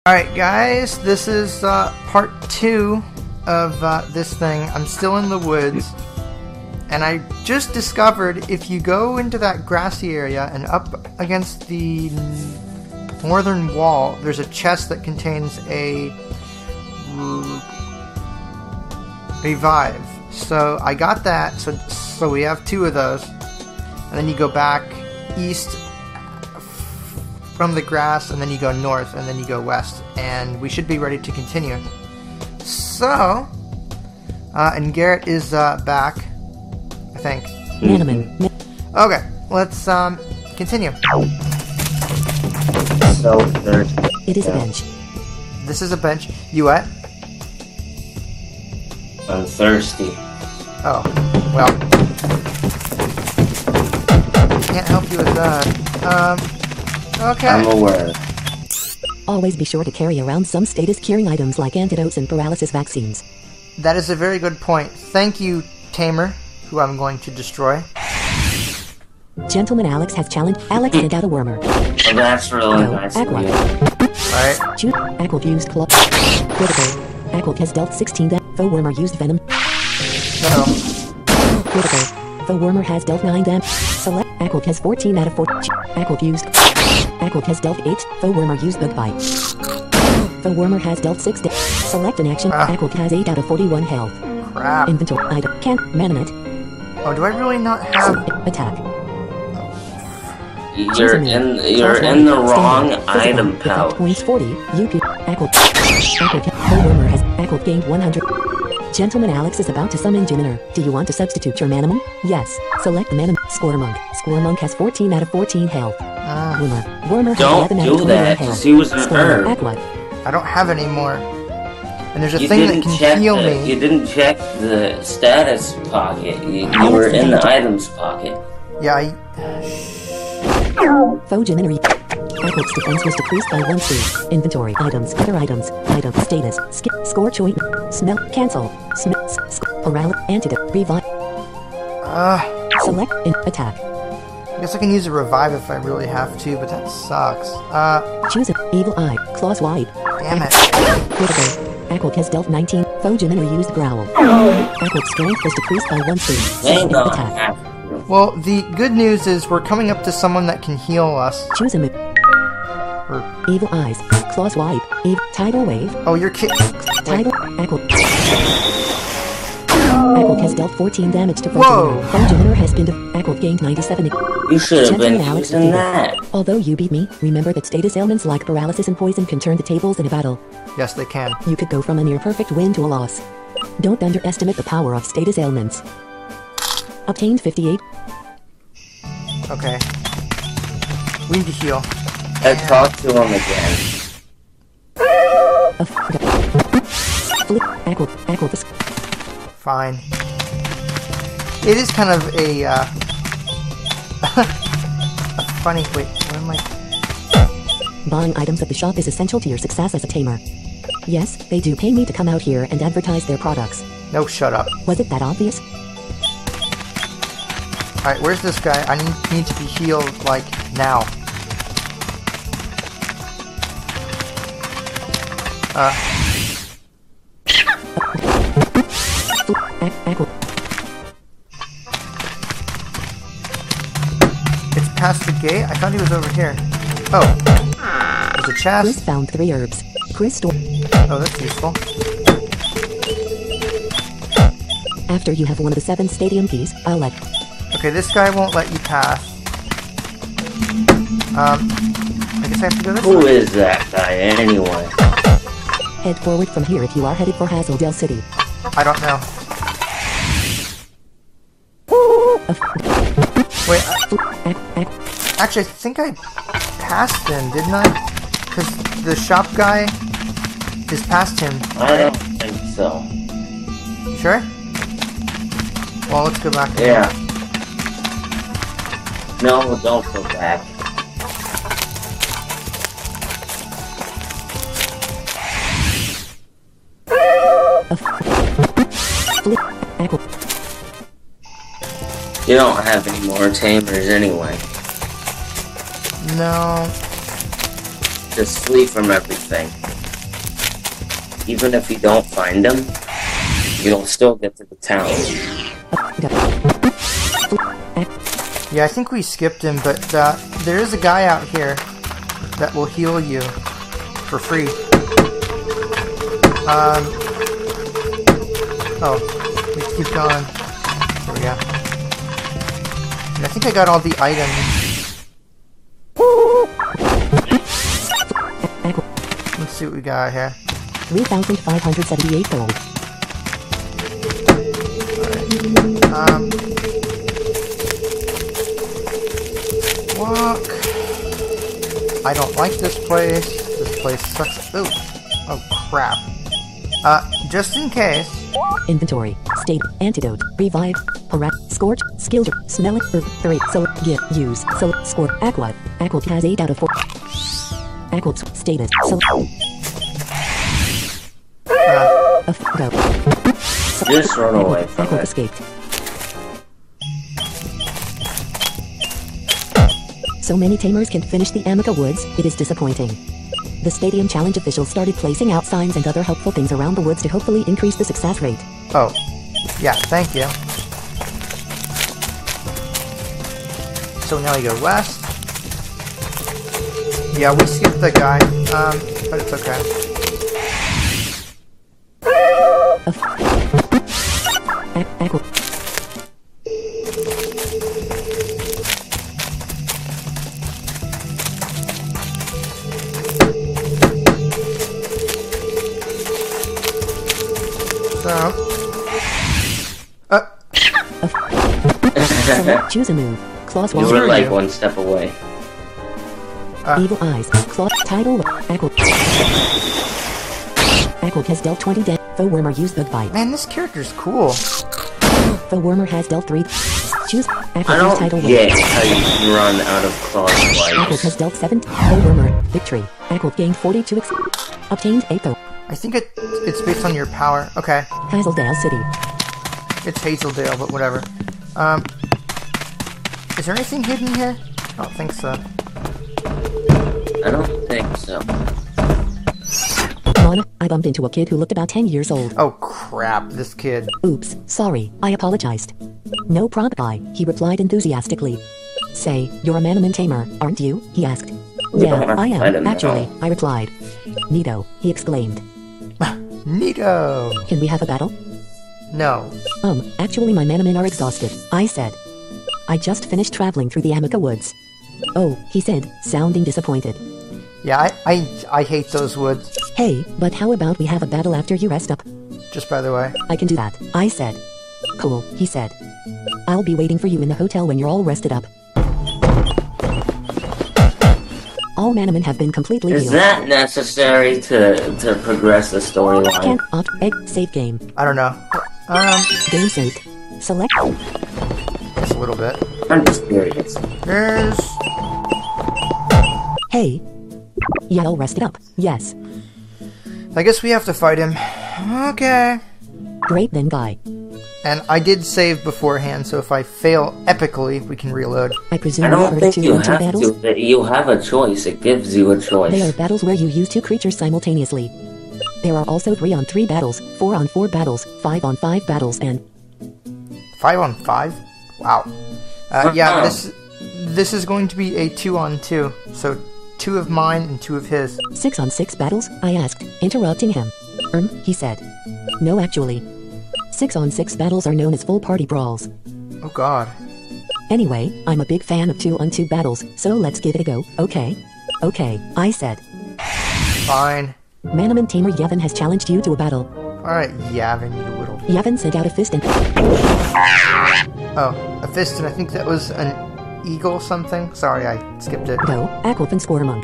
Alright guys, this is part 2 of this thing. I'm still in the woods, and I just discovered if you go into that grassy area and up against the northern wall, there's a chest that contains a revive. So I got that, so we have 2 of those, and then you go back east from the grass, and then you go north, and then you go west, and we should be ready to continue. So, and Garrett is back, I think. Okay, let's continue. So thirsty. It is a bench. This is a bench. You what? I'm thirsty. Oh, well, can't help you with that. Okay. I'm aware. Always be sure to carry around some status-curing items like antidotes and paralysis vaccines. That is a very good point. Thank you, Tamer, who I'm going to destroy. Gentleman Alex has challenged Alex sent out a wormer. Oh, that's really nice of Aqua. you. Alright. Shoot. Aqua used club. Critical. Aqua has dealt 16 damage. Foe wormer used venom. Uh-oh. Critical. Foe wormer has dealt 9 damage. Select. Aqua has 14 out of 4. Aqua used. Aqua has dealt 8. Foe wormer used bug bite. Foe wormer has dealt 6 damage. Select an action. Aqua has 8 out of 41 health. Crap. Inventory item. Can't. Manonite. Oh, do I really not have... Attack. You're in the wrong item pouch. Points 40. UP. Aqua. Foe wormer has. Aqua gained 100. Gentleman Alex is about to summon Jiminer. Do you want to substitute your Manamon? Yes. Select the Manamon. Scoremonk. Scoremonk has 14 out of 14 health. Wormer. Wormer has 11 out of 21 that, health. because he was an herb. Aqua. I don't have any more. And there's a You thing that didn't can check heal the, me. You didn't check the status pocket. You were in the items pocket. Yeah, Foe Jiminer. Aqua's defense was decreased by 1 C. Inventory. Items. Other items. Item. Status. Skip. Score. Choice. Smell. Cancel. Paralysis. Antidote. Revive. Select. Attack. I guess I can use a revive if I really have to, but that sucks. Choose an evil eye. Claws wide. Damn it. Critical. Aqua has dealt 19. Foe Jiminer used growl. Aqua's strength was decreased by 1 C. Hang Select on. attack. Well, the good news is we're coming up to someone that can heal us. Choose a move. Evil eyes. Claws wide. Tidal wave. Oh, you're kidding. Tidal. Aqua. Aqua has dealt 14 damage to Foe Whoa. Jiminer. Foe Jiminer has been Aqua gained 97. You should have been Gentleman Alex using defeated. that. Although you beat me, remember that status ailments like paralysis and poison can turn the tables in a battle. Yes, they can. You could go from a near-perfect win to a loss. Don't underestimate the power of status ailments. Obtained 58. Okay. We need to heal. I talked to him again. Aqua. Fine. It is kind of a, a funny... Wait, what am I... Buying items at the shop is essential to your success as a tamer. Yes, they do pay me to come out here and advertise their products. No, shut up. Was it that obvious? Alright, where's this guy? I need to be healed, like, now. Aqua. It's past the gate? I thought he was over here. Oh. There's a Chris chest. found 3 herbs. Chris store. Oh, that's useful. After you have one of the 7 stadium keys, I'll let. Okay, this guy won't let you pass. I guess I have to go this Who way. is that guy anyway? Head forward from here if you are headed for Hazeldale City. I don't know. Wait, actually, I think I passed him, didn't I? Because the shop guy is past him. I don't think so. Sure? Well, let's go back. Yeah. No, don't go back. You don't have any more tamers anyway. No. Just flee from everything. even if you don't find them, you'll still get to the town. Yeah, I think we skipped him, but there is a guy out here that will heal you for free. Oh, we keep going. There we go. And I think I got all the items. Let's see what we got here. 3,578 gold. Alright. Walk. I don't like this place. This place sucks. Ooh. Oh, crap. Just in case. Inventory. State. Antidote. Revive. Parak. Scorch. Skill. Smell it. 3. So. Get. Use. So. Score. Aqua. Aqua has 8 out of 4. Aqua. Status. So. Go. Just run away from Aqua it. escaped. So many tamers can't finish the Amica Woods, it is disappointing. The Stadium Challenge officials started placing out signs and other helpful things around the woods to hopefully increase the success rate. Oh. Yeah, thank you. So now we go west. Yeah, we skipped the guy, but it's okay. Aqua. Select, choose a move. Claws You wall. were like you. one step away. Evil eyes. Claw. Title. Aqua. Aqua has dealt 20 damage. Foe Wormer used bug bite. Man, this character's cool. Foe Wormer has dealt 3. Choose. Aqua I use don't title. get how you can run out of claws Aqua twice. has dealt 7. Foe Wormer. Victory. Aqua gained 42 Obtained 8 though. I think it's based on your power. Okay. Hazeldale City. It's Hazeldale, but whatever. Is there anything hidden here? I don't think so. I don't think so. Mona, I bumped into a kid who looked about 10 years old. Oh crap, this kid. Oops, sorry, I apologized. No problem, he replied enthusiastically. Say, you're a Manaman tamer, aren't you? He asked. We don't Yeah, have I to fight him am, now. actually, I replied. Neato, he exclaimed. Neato! Can we have a battle? No. Actually my Manamen are exhausted, I said. I just finished traveling through the Amica Woods. Oh, he said, sounding disappointed. Yeah, I hate those woods. Hey, but how about we have a battle after you rest up? Just by the way. I can do that, I said. Cool, he said. I'll be waiting for you in the hotel when you're all rested up. All Manamen have been completely Is healed. that necessary to progress the storyline? Can't opt egg save game. I don't know. Game saved. Select. Just a little bit. I'm just curious. There's... Hey. Yeah, all rested up. Yes. I guess we have to fight him. Okay. Great then, guy. And I did save beforehand, so if I fail epically, we can reload. I presume I you don't heard think 2 you on 2 have battles? to. You have a choice. It gives you a They are choice. battles where you use 2 creatures simultaneously. There are also 3 on 3 battles, 4 on 4 battles, 5 on 5 battles, and 5 on 5? Wow. Yeah, this is going to be a 2 on 2. So 2 of mine and 2 of his. 6 on 6 battles? I asked, interrupting him. He said. No, actually. 6 on 6 battles are known as full party brawls. Oh god. Anyway, I'm a big fan of 2 on 2 battles, so let's give it a go, okay? Okay, I said. Fine. Manaman Tamer Yevon has challenged you to a battle. Alright, Yavin, you little... Yevon sent out a fist and Oh, a fist, and I think that was an eagle something? Sorry, I skipped it. go, Aquilf and Squirmonk.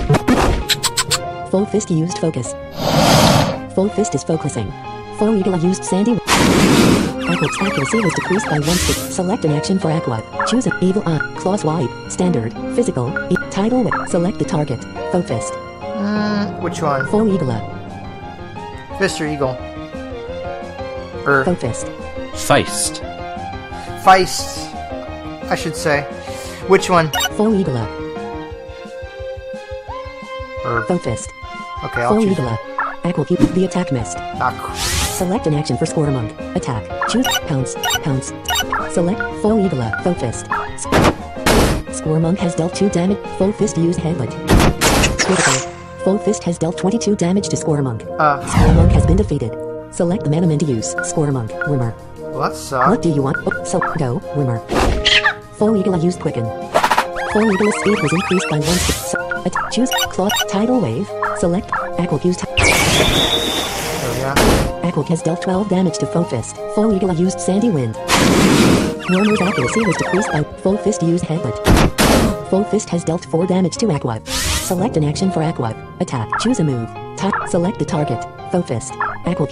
Full fist used focus. Full fist is focusing. Full eagle used sandy. Aquilf's accuracy was decreased by 1 stick. Select an action for Aqua. Choose an evil eye. Claws wide. Standard. Physical. Title. Select the target. Full fist. Which one? Full eagle. Fist or eagle? Full fist. Feist. Feist, I should say. Which one? Full eagle. Or... Full fist. Okay, I'll Full choose eagle. Aqua Cube. The attack missed. Ah, Select an action for Squirmonk. Attack. Choose. Pounce. Pounce. Select. Foe Eagla. Foe Fist. Squirmonk has dealt 2 damage. Foe Fist used Headbutt. Critical. Foe Fist has dealt 22 damage to Squirmonk. Squirmonk has been defeated. Select the Manaman to use. Squirmonk. Rimmer. well, that sucks. What do you want? Oh, so, go. Rimmer. Foe Eagla used Quicken. Foe Eagla's speed was increased by 1. Choose. Claw. Tidal Wave. Select. Aqua used. Oh, yeah. Aqua has dealt 12 damage to Foe Fist. Foe Eagla used Sandy Wind. Wormer's accuracy was decreased by Foe Fist used Headbutt. Foe Fist has dealt 4 damage to Aqua. Select an action for Aqua. Attack. Choose a move. Select the target. Foe Fist. Aqua.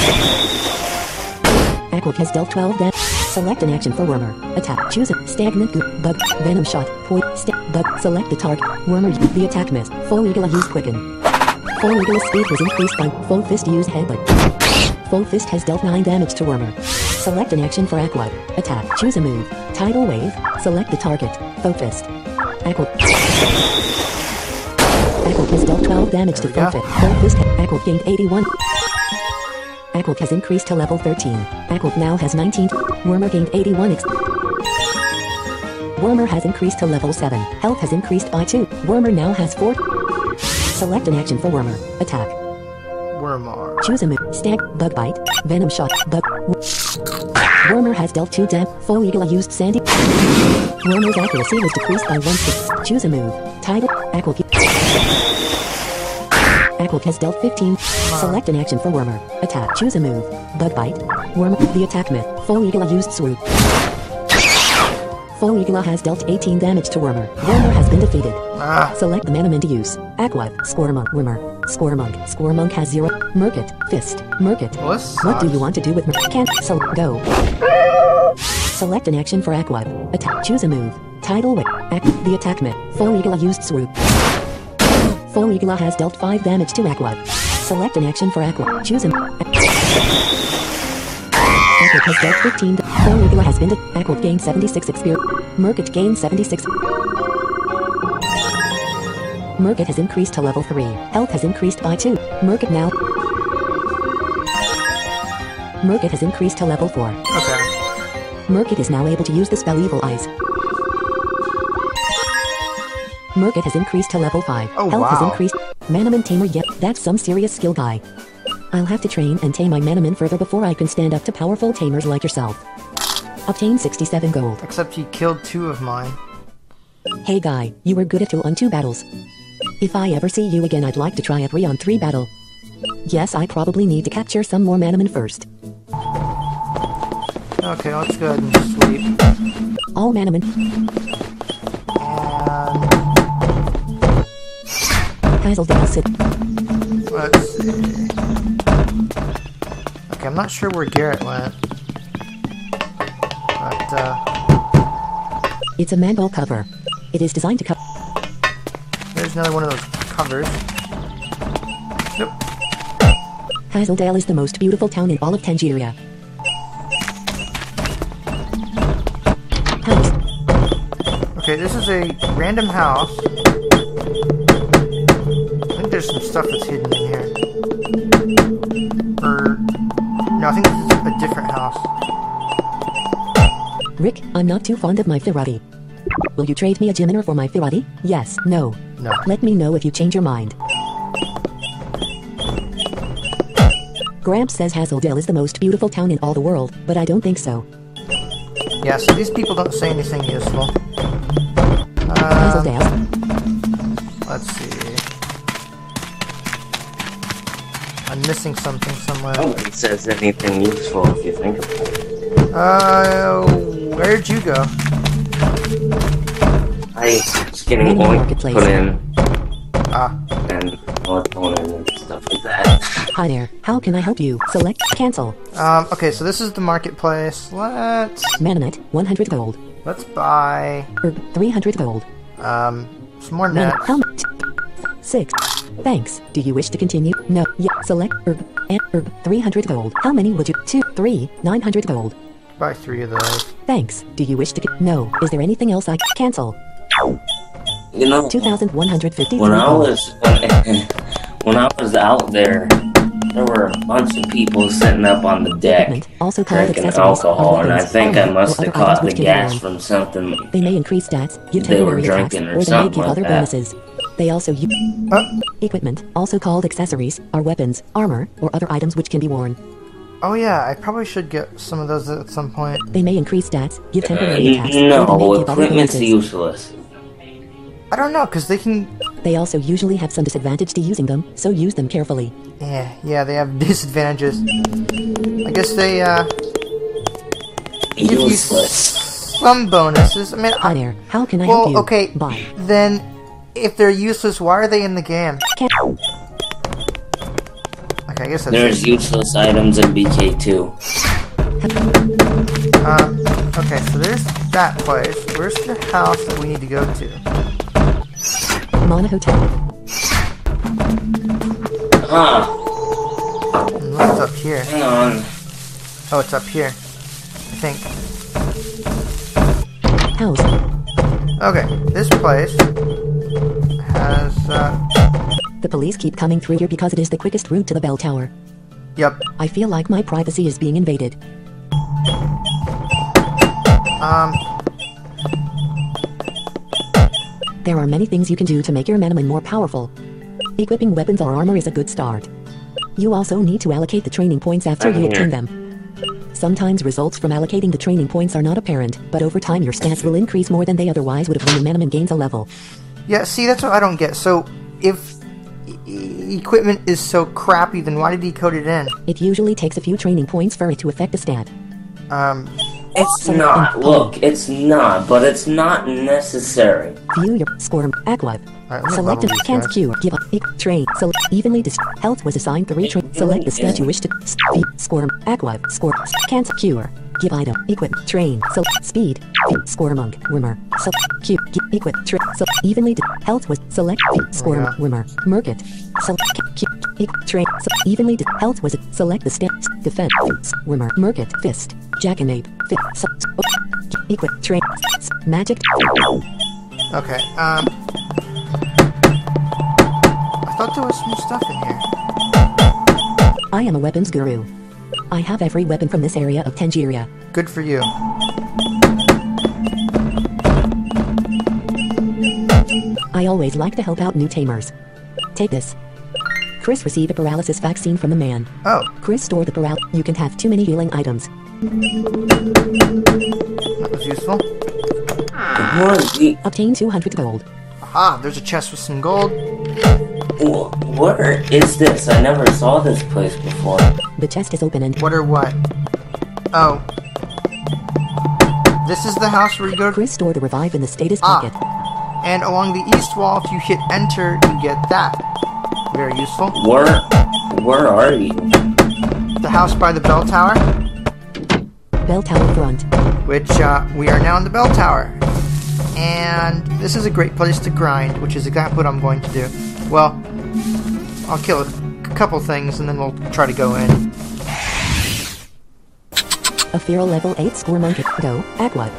Aqua has dealt 12 damage. Select an action for Wormer. Attack. Choose a stagnant goop. Bug. Venom shot. Bug. Select the target. Wormer. The attack missed. Foe Eagla used Quicken. Foe Eagla's speed was increased by Foe Fist used Headbutt. Foe Fist has dealt 9 damage to Wormer. Select an action for Aqua. Attack. Choose a move. Tidal Wave. Select the target. Foe Fist. Aqua. Aqua has dealt 12 damage to Foe Fist. Foe Fist. Aqua gained 81. Aqua has increased to level 13. Aqua now has 19. Wormer gained 81. Wormer has increased to level 7. Health has increased by 2. Wormer now has 4. Select an action for Wormer. Attack. Wormar. Choose a move. Stag. Bug Bite. Venom Shot. Bug. Wormer has dealt 2 damage. Foe Eagla used Sandy. Wormer's accuracy was decreased by 1. Choose a move. Tidal. Aqua. Aqua has dealt 15. Select an action for Wormer. Attack. Choose a move. Bug Bite. Wormer. The attack myth. Foe Eagla used Swoop. Foe Eagla has dealt 18 damage to Wormer. Wormer has been defeated. Select the Manaman to use. Aqua. Squirmonk. Wormer. Squirmonk. Squirmonk has 0. Murkit. Fist. Murkit. What do you want to do with Murkit? Can't. So, go. Select an action for Aqua. Attack. Choose a move. Tidal Wave. The attack myth. Foe Eagla used Swoop. Foe Eagla has dealt 5 damage to Aqua. Select an action for Aqua. Choose a move. Aqua has dealt 15. Foe Eagla has been Aqua gained 76 experience. Murkit gained 76. Murkit has increased to level 3. Health has increased by 2. Murkit now. Murkit has increased to level 4. Okay. Murkit is now able to use the spell Evil Eyes. Murkit has increased to level 5. Oh, Health has wow. increased. Manaman Tamer, yet that's some serious skill guy. I'll have to train and tame my Manaman further before I can stand up to powerful tamers like yourself. Obtain 67 gold. Except he killed 2 of mine. Hey guy, you were good at 2-on-2 battles. If I ever see you again, I'd like to try a 3-on-3 battle. Yes, I probably need to capture some more Manaman first. Okay, let's go ahead and sleep. All Manaman. Hazeldale City. Let's see. Okay, I'm not sure where Garrett went. But, It's a manhole cover. It is designed to cover. there's another one of those covers. Nope. Hazeldale is the most beautiful town in all of Tangeria. House. Okay, this is a random house. I think there's some stuff that's hidden in here. No, I think this is a different house. Rick, I'm not too fond of my Firati. Will you trade me a Jiminer for my Firati? Yes, no. No. Let me know if you change your mind. Gramps says Hazeldale is the most beautiful town in all the world, but I don't think so. Yeah, so these people don't say anything useful. Hazeldale. Let's see. I'm missing something somewhere. Nobody says anything useful if you think about it. Where'd you go? I was getting Mini oink marketplace. put in Ah, and melatonin and stuff like that. Hi there, how can I help you? Select cancel. okay, so this is the marketplace. Mananet, 100 gold. Let's buy, 300 gold. some more Mana, nets. how much? 6. Thanks. Do you wish to continue? No. Yeah. Select and 300 gold. How many would you? 2, 3, 900 gold. Buy 3 of those. Thanks. Do you wish to no? Is there anything else I cancel? You know, 2,150 when I gold. was when I was out there there were a bunch of people sitting up on the deck Equipment, also called drinking accessories, alcohol, are and I weapons, think I armor, must or have other items caught the which can be gas worn. from something. They may increase stats, give They were temporary attacks, drinking or or they may something give like other that. bonuses. They also use equipment, also called accessories, are weapons, armor, or other items which can be worn. Oh yeah, I probably should get some of those at some point. They may increase stats, give temporary attacks, or they may No, give other equipment's bonuses. useless. I don't know, because they can... They also usually have some disadvantage to using them, so use them carefully. Yeah, they have disadvantages. I guess they, give you Useless. some bonuses. I mean, Hi there, how can I help well, you? okay, Bye. then, if they're useless, why are they in the game? Can- Okay, I guess that's There's useless items in BK2. Okay, so there's that place. Where's the house that we need to go to? Mana Hotel. What's up here? Hang on. Oh, it's up here. I think. House. Okay, this place has, The police keep coming through here because it is the quickest route to the bell tower. yep. I feel like my privacy is being invaded. There are many things you can do to make your Manaman more powerful. Equipping weapons or armor is a good start. You also need to allocate the training points after you obtain them. Sometimes results from allocating the training points are not apparent, but over time your stats will increase more than they otherwise would have when your Manaman gains a level. Yeah, see, that's what I don't get. So, if equipment is so crappy, then why did he code it in? It usually takes a few training points for it to affect a stat. It's not. Look, it's not, but it's not necessary. View your score. Aqua. Alright, let me Select level a these can't guys. cure. Give up. Train. Select evenly health was assigned 3 train. Select the stat you wish to score. Aqua. Score. Can't cure. Give item. Equip. Train. Select speed. Score monk. Rimmer. Select Q. Equip. Train. Evenly health was select score Yeah. Rimmer. Merkit. Select Q. Train. Evenly health was select the stat defense. Rimmer. Merkit. Fist. Jackanape. Fist. Equip. Train. Magic. Okay, I thought there was some stuff in here. I am a weapons guru. I have every weapon from this area of Tangeria. Good for you. I always like to help out new tamers. Take this. Chris received a paralysis vaccine from the man. Oh, Chris stored the paralysis. You can have too many healing items. that was useful. Obtain 200 gold. Aha, there's a chest with some gold. What is this? I never saw this place before. The chest is open and What or what? Oh. This is the house where you go to... Chris stored a revive in the status Ah. pocket. And along the east wall, if you hit enter, you get that. Very useful. Where are you? The house by the bell tower, Bell tower front. which, we are now in the bell tower. And this is a great place to grind, which is exactly what I'm going to do. Well, I'll kill a couple things and then we'll try to go in. A feral level 8 score monk. Go. Aqua.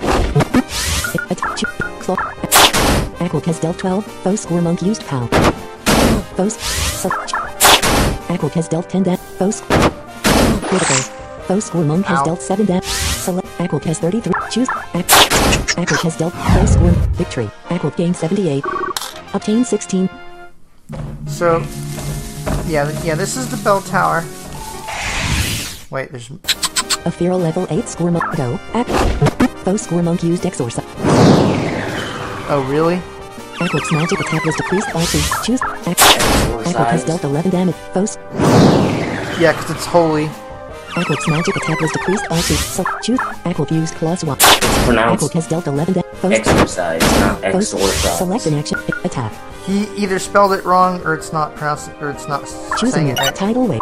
Aqua has dealt 12. Foe score monk used POW. Foe. Aqua has dealt 10 death. Foe. Critical. Foe score monk has Ow. dealt 7 death. Select. Aqua has 33. Choose. Aqua has dealt. Foe score. Victory. Aqua gained 78. Obtain 16. So, yeah, this is the bell tower. Wait, there's... A feral level 8 score monk. Go. Aqua. Foe score monk used exorcism. Oh, really? Aqua's magic attack was decreased by 2. Choose. Aqua has dealt 11 damage. Foes. Yeah, because it's holy. Aqua's magic attack was decreased by 2. So choose. Aqua fused plus 1. It's pronounced Aqua has dealt 11 damage. Foes. exercise, not Foes. exorcise. Select an action. Attack. He either spelled it wrong, or it's not pronounced, or it's not Choosing saying it. it right. Tidal wave.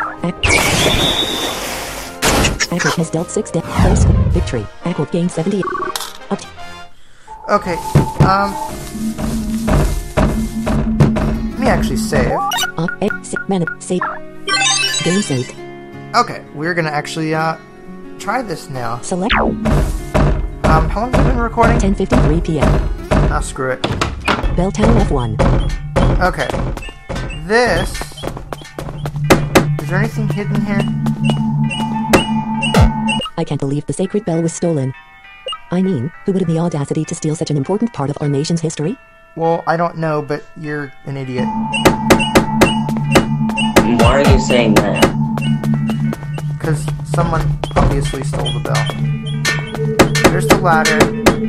Aqua has dealt 6 damage. Foes. Victory. Aqua gained 78. Okay, let me actually save. Save. Game saved. Okay, we're gonna actually, try this now. Select. How long have we been recording? 10:53 p.m. Ah, screw it. Bell Tower F1. Okay. This Is there anything hidden here? I can't believe the sacred bell was stolen. I mean, who would have the audacity to steal such an important part of our nation's history? Well, I don't know, but you're an idiot. Why are you saying that? Because someone obviously stole the bell. There's the ladder.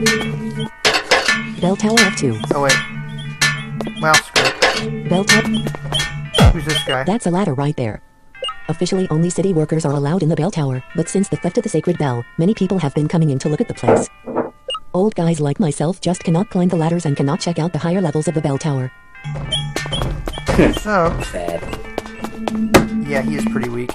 Bell Tower F2. Oh, wait. Well, screw it. Bell Tower. Who's this guy? That's a ladder right there. Officially, only city workers are allowed in the bell tower, but since the theft of the sacred bell, many people have been coming in to look at the place. Old guys like myself just cannot climb the ladders and cannot check out the higher levels of the bell tower. So, Bad. yeah, he is pretty weak.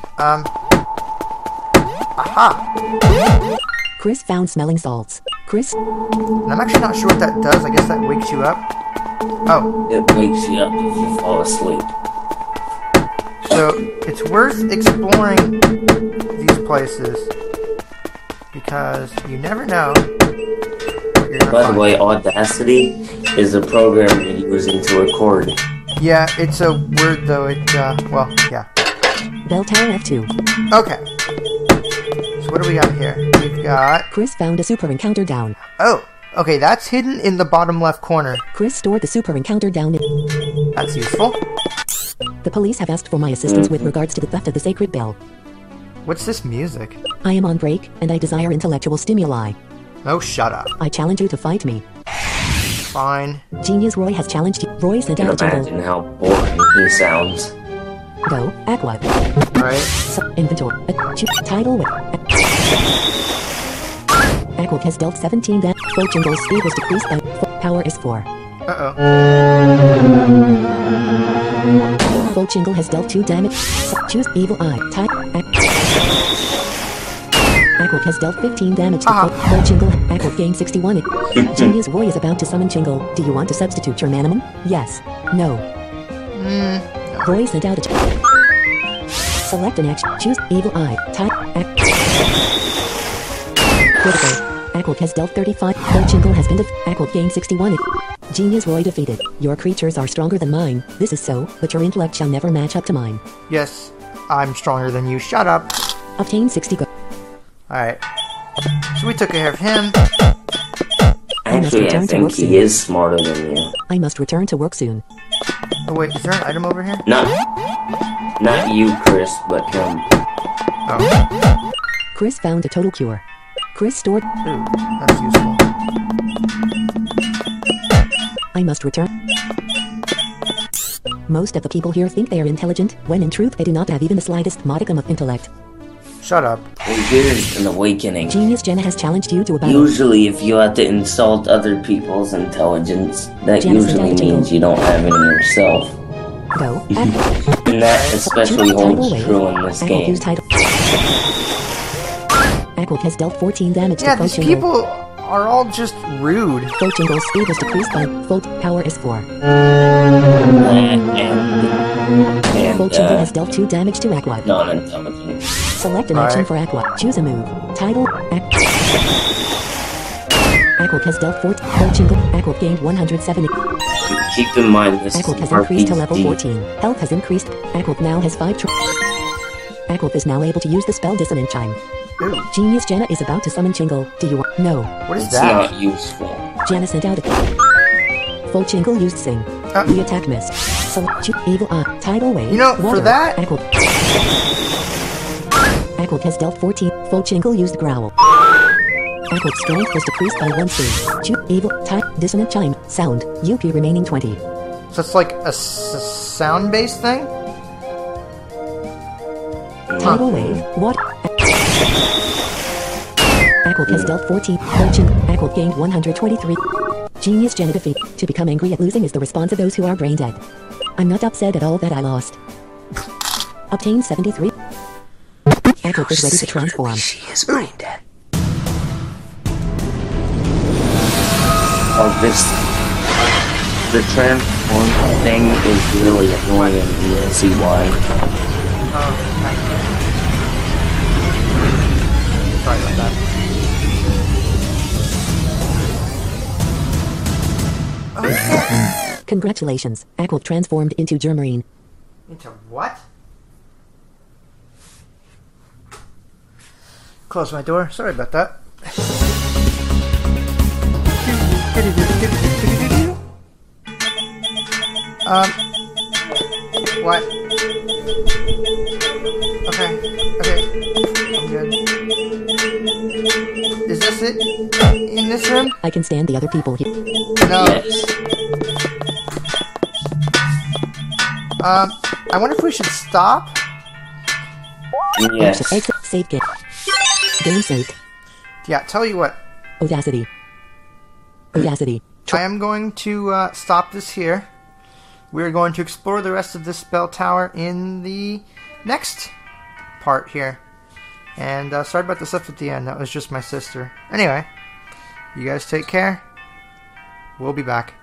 Aha! Chris found smelling salts. Chris, And I'm actually not sure what that does. I guess that wakes you up. Oh, It wakes you up if you fall asleep. so it's worth exploring these places because you never know what you're gonna By the find. way, Audacity is a program you're using to record. Yeah, it's a word though. Well, yeah. bell tower F2. Okay. So what do we got here? We've got. Chris found a super encounter down. Oh, okay. That's hidden in the bottom left corner. Chris stored the super encounter down. That's useful. The police have asked for my assistance with regards to the theft of the sacred bell. What's this music? I am on break, and I desire intellectual stimuli. Oh, shut up. I challenge you to fight me. Fine. Genius Roy has challenged you. Roy sent Can out a jingle. imagine how boring he sounds. Go, Aqua. Right. Inventory. Title with. Aqua has dealt 17 damage. Full jingle speed was decreased by. Power is 4. Uh-oh. Full jingle has dealt 2 damage. Choose evil eye. Type. Aqua has dealt 15 damage. Full jingle. Aqua gained 61. Genius Roy is about to summon Jingle. Do you want to substitute your manamon? Yes. No. Roy sent out a. Select an action. Choose evil eye. Type. Critical. Aqua has dealt 35. Full jingle has been Aqua gained 61. Genius Roy defeated. Your creatures are stronger than mine. This is so, but your intellect shall never match up to mine. Yes, I'm stronger than you. Shut up. Obtain 60 go. Alright. So we took care of him. Actually, I return to think work soon. he is smarter than you. I must return to work soon. Oh, wait. Is there an item over here? Not you, Chris, but him. Oh. Chris found a total cure. Chris stored. Ooh, that's useful. I must return. Most of the people here think they are intelligent, when in truth they do not have even the slightest modicum of intellect. Shut up. Well, here's an awakening. Genius Jenna has challenged you to a battle. Usually, if you have to insult other people's intelligence, that Jenna sent usually out a jingle. means you don't have any yourself. Go. And that especially holds true in this Aqua game. use title. Aqua has dealt 14 damage Yeah, to these Full people are all just rude. Full jingle speed was decreased by. Full power is 4. Full jingle has dealt 2 damage to Aqua. non-intelligent. Select an action for Aqua. Choose a move. Title. Aqua has dealt 4. Full jingle. Aqua gained 170. Keep in mind this Aqua is has increased to level RPG. 14. Health has increased. Aqua now has 5. Aqua is now able to use the spell Dissonant Chime. Ooh, Genius Jenna is about to summon Jingle. Do you want? No. what is It's that? not useful. Jenna sent out a. Full Jingle used Sing. The attack missed. Select Evil Eye. Tidal Wave. You know, for Water. that- Aqua has dealt 14. Full Jingle used Growl. Aqua's strength was decreased by 1 C. Evil Type Dissonant Chime. Sound. UP remaining 20. So it's like a sound-based thing? Tidal Wave. What? Aqua has dealt 14. Full Jingle. Aqua gained 123. Genius Jenna defeat. To become angry at losing is the response of those who are brain dead. I'm not upset at all that I lost. Obtain 73. Aqua is ready to transform. She is brain dead. Oh, the transform thing is really annoying. You can see why. Oh, sorry about that. Congratulations. Aqua transformed into Germarine. Into what? close my door. Sorry about that. What? Okay. I'm good. Is this it? In this room? I can stand the other people here. No. Yes. I wonder if we should stop? Yes. Exit. Save game. Game saved. Yeah, tell you what. Audacity. Audacity. I am going to stop this here. We're going to explore the rest of this bell tower in the next part here. And sorry about the stuff at the end. That was just my sister. Anyway, you guys take care. We'll be back.